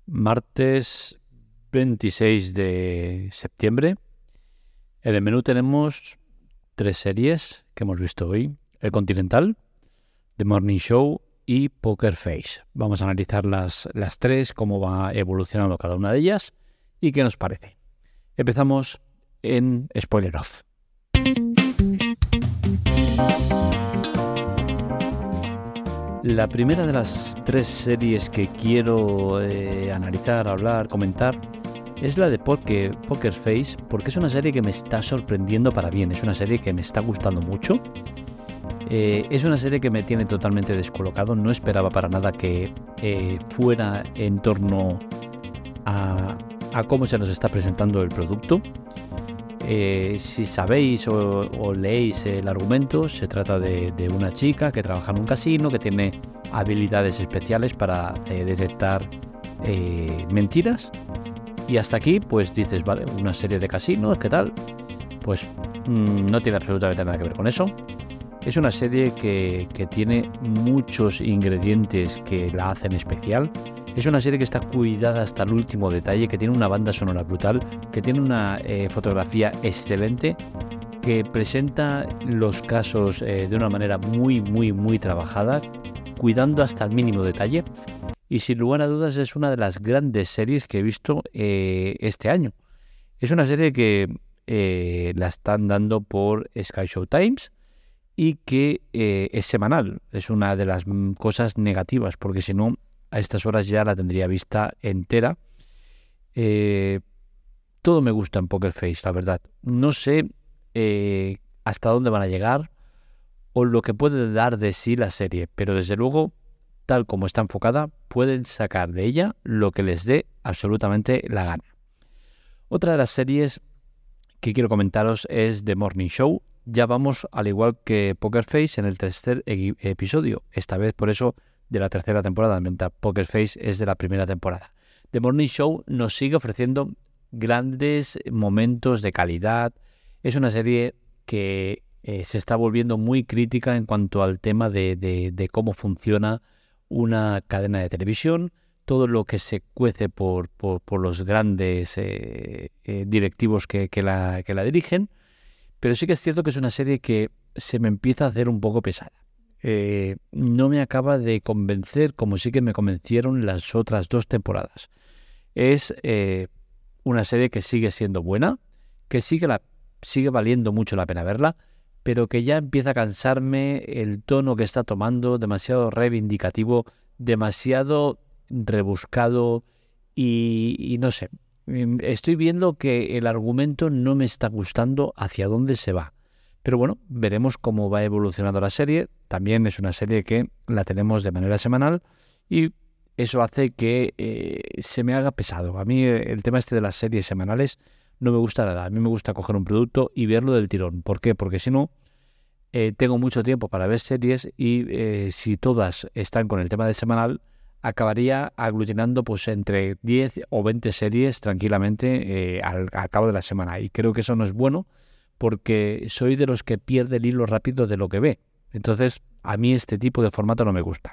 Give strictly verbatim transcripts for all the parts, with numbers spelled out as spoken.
Martes veintiséis de septiembre. En el menú tenemos tres series que hemos visto hoy: El Continental, The Morning Show y Poker Face. Vamos a analizar las, las tres, cómo va evolucionando cada una de ellas y qué nos parece. Empezamos en Spoiler Off. La primera de las tres series que quiero eh, analizar, hablar, comentar es la de Poker, Poker Face, porque es una serie que me está sorprendiendo para bien. Es una serie que me está gustando mucho. Eh, es una serie que me tiene totalmente descolocado. No esperaba para nada que eh, fuera en torno a, a cómo se nos está presentando el producto. Eh, si sabéis o, o leéis el argumento, se trata de, de una chica que trabaja en un casino, que tiene habilidades especiales para eh, detectar eh, mentiras. Y hasta aquí, pues dices, vale, una serie de casinos, ¿qué tal? Pues mmm, no tiene absolutamente nada que ver con eso. Es una serie que, que tiene muchos ingredientes que la hacen especial. Es una serie que está cuidada hasta el último detalle, que tiene una banda sonora brutal, que tiene una eh, fotografía excelente, que presenta los casos eh, de una manera muy, muy, muy trabajada, cuidando hasta el mínimo detalle. Y sin lugar a dudas es una de las grandes series que he visto eh, este año. Es una serie que eh, la están dando por Sky Showtimes y que eh, es semanal. Es una de las cosas negativas, porque si no, a estas horas ya la tendría vista entera. Eh, todo me gusta en Poker Face, la verdad. No sé eh, hasta dónde van a llegar o lo que puede dar de sí la serie, pero desde luego, tal como está enfocada, pueden sacar de ella lo que les dé absolutamente la gana. Otra de las series que quiero comentaros es The Morning Show. Ya vamos, al igual que Poker Face, en el tercer e- episodio. Esta vez, por eso, de la tercera temporada, mientras Poker Face es de la primera temporada. The Morning Show nos sigue ofreciendo grandes momentos de calidad. Es una serie que eh, se está volviendo muy crítica en cuanto al tema de, de, de cómo funciona una cadena de televisión, todo lo que se cuece por, por, por los grandes eh, eh, directivos que, que, la, que la dirigen. Pero sí que es cierto que es una serie que se me empieza a hacer un poco pesada. Eh, no me acaba de convencer como sí que me convencieron las otras dos temporadas. Es eh, una serie que sigue siendo buena, que sigue, la, sigue valiendo mucho la pena verla, pero que ya empieza a cansarme el tono que está tomando, demasiado reivindicativo, demasiado rebuscado y, y no sé. Estoy viendo que el argumento no me está gustando hacia dónde se va. Pero bueno, veremos cómo va evolucionando la serie. También es una serie que la tenemos de manera semanal y eso hace que eh, se me haga pesado. A mí el tema este de las series semanales no me gusta nada. A mí me gusta coger un producto y verlo del tirón. ¿Por qué? Porque si no, eh, tengo mucho tiempo para ver series y eh, si todas están con el tema de semanal, acabaría aglutinando pues entre diez o veinte series tranquilamente eh, al, al cabo de la semana. Y creo que eso no es bueno, porque soy de los que pierde el hilo rápido de lo que ve. Entonces, a mí este tipo de formato no me gusta.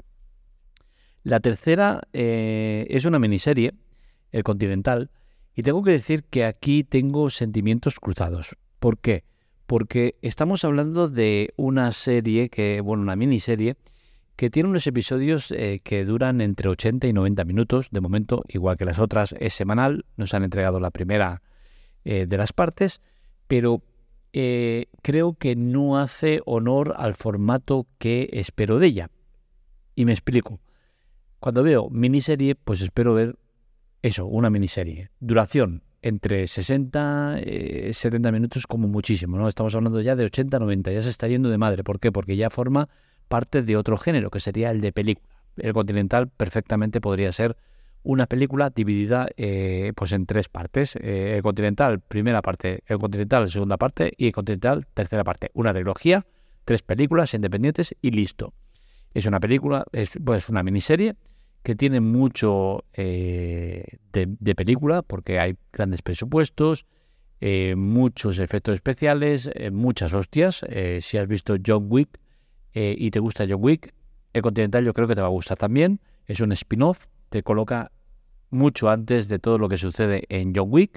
La tercera eh, es una miniserie, El Continental, y tengo que decir que aquí tengo sentimientos cruzados. ¿Por qué? Porque estamos hablando de una serie, que bueno, una miniserie, que tiene unos episodios eh, que duran entre ochenta y noventa minutos. De momento, igual que las otras, es semanal. Nos han entregado la primera eh, de las partes, pero eh, creo que no hace honor al formato que espero de ella. Y me explico. Cuando veo miniserie, pues espero ver eso, una miniserie. Duración entre sesenta y setenta minutos como muchísimo, ¿no? Estamos hablando ya de ochenta a noventa, ya se está yendo de madre. ¿Por qué? Porque ya forma parte de otro género, que sería el de película. El Continental perfectamente podría ser una película dividida eh, pues en tres partes. Eh, el Continental, primera parte, el Continental, segunda parte, y el Continental, tercera parte. Una trilogía, tres películas independientes y listo. Es una película, es pues una miniserie que tiene mucho eh, de, de película, porque hay grandes presupuestos, eh, muchos efectos especiales, eh, muchas hostias. Eh, si has visto John Wick eh, y te gusta John Wick, El Continental yo creo que te va a gustar también. Es un spin-off, te coloca mucho antes de todo lo que sucede en John Wick.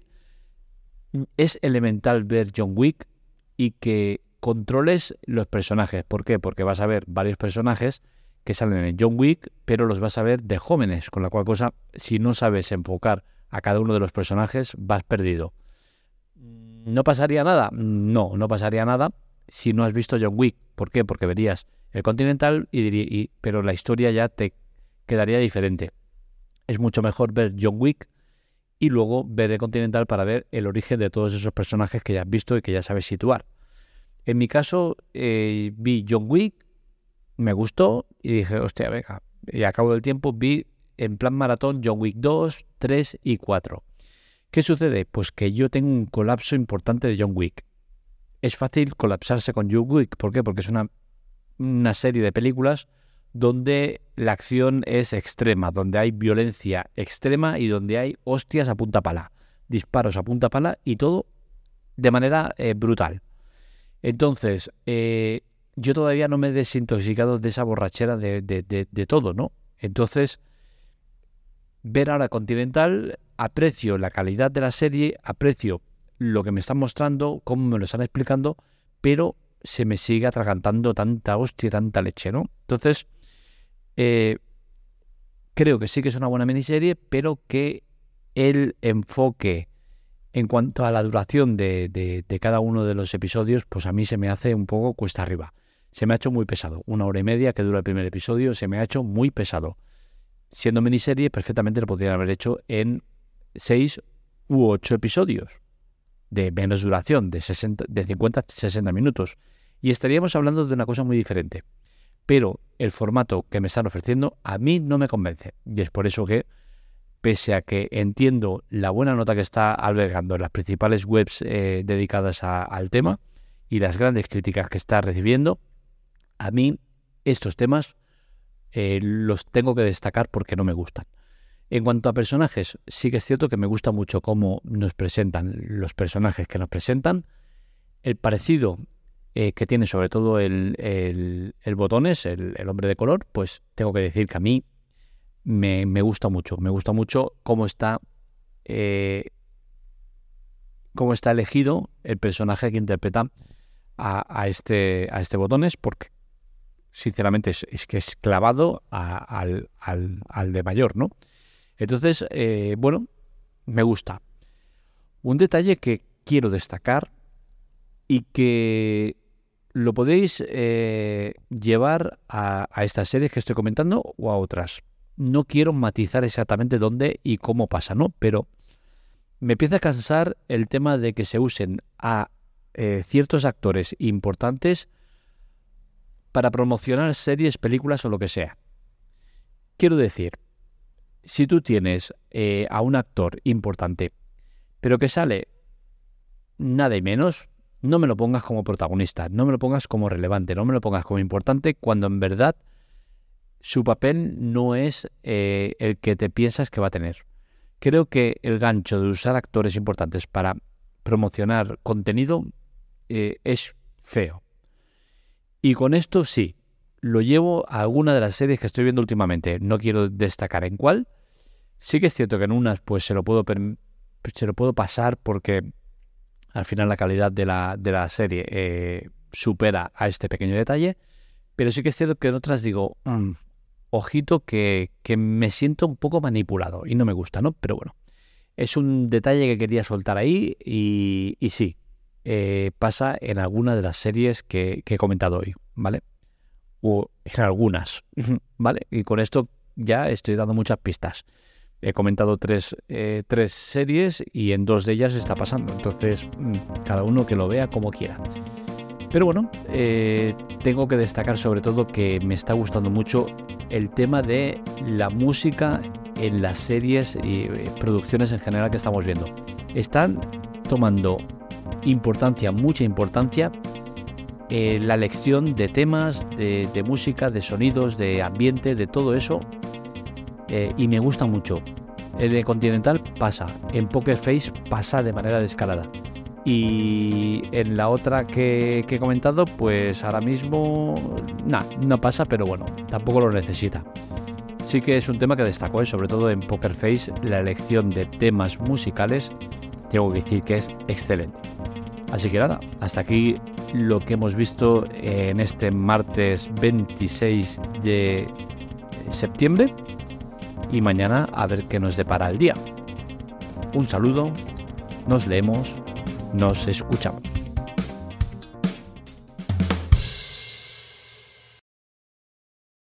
Es elemental ver John Wick y que controles los personajes. ¿Por qué? Porque vas a ver varios personajes que salen en John Wick, pero los vas a ver de jóvenes, con la cual cosa, si no sabes enfocar a cada uno de los personajes, vas perdido. ¿No pasaría nada? No, no pasaría nada si no has visto John Wick. ¿Por qué? Porque verías el Continental, y diría, y, pero la historia ya te quedaría diferente. Es mucho mejor ver John Wick y luego ver el Continental para ver el origen de todos esos personajes que ya has visto y que ya sabes situar. En mi caso, eh, vi John Wick, me gustó y dije, hostia, venga. Y a cabo del tiempo vi en plan maratón John Wick dos, tres y cuatro. ¿Qué sucede? Pues que yo tengo un colapso importante de John Wick. Es fácil colapsarse con John Wick. ¿Por qué? Porque es una, una serie de películas donde la acción es extrema, donde hay violencia extrema y donde hay hostias a punta pala, disparos a punta pala y todo de manera eh, brutal. Entonces, eh, yo todavía no me he desintoxicado de esa borrachera de, de, de, de todo, ¿no? Entonces, ver ahora Continental, aprecio la calidad de la serie, aprecio lo que me están mostrando, cómo me lo están explicando, pero se me sigue atragantando tanta hostia y tanta leche, ¿no? Entonces, eh, creo que sí que es una buena miniserie, pero que el enfoque en cuanto a la duración de, de, de cada uno de los episodios, pues a mí se me hace un poco cuesta arriba. Se me ha hecho muy pesado. Una hora y media que dura el primer episodio se me ha hecho muy pesado. Siendo miniserie, perfectamente lo podrían haber hecho en seis u ocho episodios de menos duración, de, sesenta, de cincuenta a sesenta minutos. Y estaríamos hablando de una cosa muy diferente. Pero el formato que me están ofreciendo a mí no me convence. Y es por eso que, pese a que entiendo la buena nota que está albergando en las principales webs eh, dedicadas a, al tema y las grandes críticas que está recibiendo, a mí estos temas eh, los tengo que destacar porque no me gustan. En cuanto a personajes, sí que es cierto que me gusta mucho cómo nos presentan los personajes que nos presentan, el parecido eh, que tiene sobre todo el, el, el Botones, el, el hombre de color, pues tengo que decir que a mí me, me gusta mucho, me gusta mucho cómo está, eh, cómo está elegido el personaje que interpreta a, a, este, a este Botones, porque sinceramente es, es que es clavado a, al, al, al de mayor, ¿no? Entonces, eh, bueno, me gusta. Un detalle que quiero destacar y que lo podéis eh, llevar a, a estas series que estoy comentando o a otras. No quiero matizar exactamente dónde y cómo pasa, ¿no? Pero me empieza a cansar el tema de que se usen a eh, ciertos actores importantes para promocionar series, películas o lo que sea. Quiero decir, si tú tienes eh, a un actor importante, pero que sale nada y menos, no me lo pongas como protagonista, no me lo pongas como relevante, no me lo pongas como importante, cuando en verdad su papel no es eh, el que te piensas que va a tener. Creo que el gancho de usar actores importantes para promocionar contenido eh, es feo. Y con esto sí, lo llevo a alguna de las series que estoy viendo últimamente. No quiero destacar en cuál. Sí que es cierto que en unas pues se lo puedo, se lo puedo pasar porque al final la calidad de la, de la serie eh, supera a este pequeño detalle. Pero sí que es cierto que en otras digo, mmm, ojito que, que me siento un poco manipulado y no me gusta, ¿no? Pero bueno, es un detalle que quería soltar ahí y, y sí, eh, pasa en alguna de las series que, que he comentado hoy, ¿vale? O en algunas, ¿vale? Y con esto ya estoy dando muchas pistas. He comentado tres, eh, tres series y en dos de ellas está pasando. Entonces, cada uno que lo vea como quiera. Pero bueno, eh, tengo que destacar sobre todo que me está gustando mucho el tema de la música en las series y eh, producciones en general que estamos viendo. Están tomando importancia, mucha importancia, eh, la elección de temas, de, de música, de sonidos, de ambiente, de todo eso. Eh, y me gusta mucho. El de Continental pasa, en Poker Face pasa de manera descarada. Y en la otra que, que he comentado, pues ahora mismo nah, no pasa, pero bueno, tampoco lo necesita. sí que es un tema que destacó, ¿eh? Sobre todo en Poker Face, la elección de temas musicales, tengo que decir que es excelente. Así que nada, hasta aquí lo que hemos visto en este martes veintiséis de septiembre, y mañana a ver qué nos depara el día. Un saludo, nos leemos, nos escuchamos.